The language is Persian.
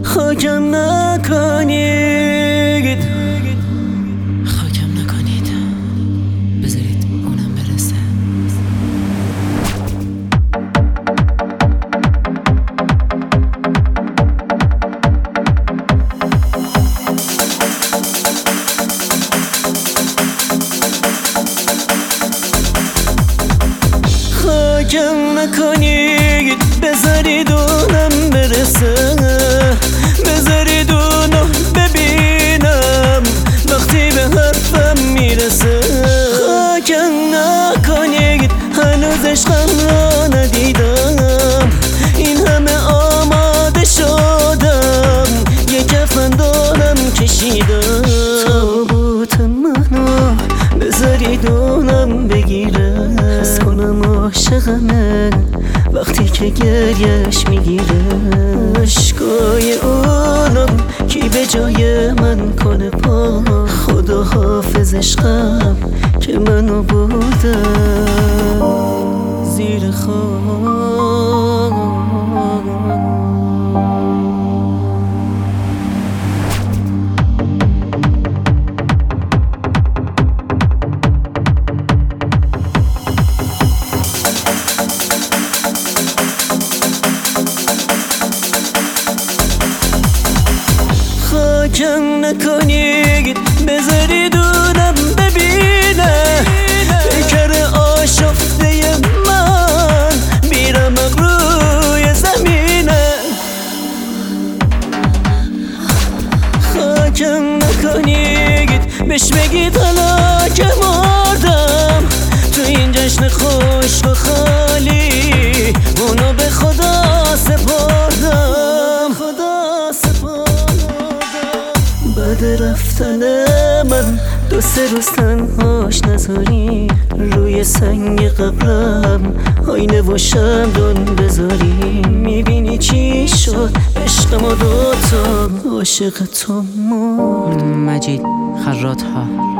خاکم نکنید، خاکم نکنید، بذارید اونم برسه. خاکم نکنید، بذارید اونم برسه، بذارید اونو ببینم وقتی به حرفم میرسه. خاکم نکنید، هنوز عشقم را ندیدم، این همه آماده شدم، یه کفن دارم کشیدم. تابوت منو بذارید اونم بگیره، حس کنم عاشقمه وقتی که گریش میگیره. عشقای اونم کی به جای من کنه پا، خدا حافظ عشقم که منو بردم زیر خاک. خاکم نکنید، بذارید اونم ببینه پیکر آشفته من میرم روی زمینه. خاکم نکنید، بهش بگید حالا که مردم تو این جشن خشک و خالی اونو به خدا سپردم، خدا سپردم. بعد رفتن من 2-3 روز تنهاش نذاری، روی سنگ قبرم آینه و شمدون بذاری. میبینی چی شد عشق ما دوتا، عاشق تو مرد. مجید خراط ها.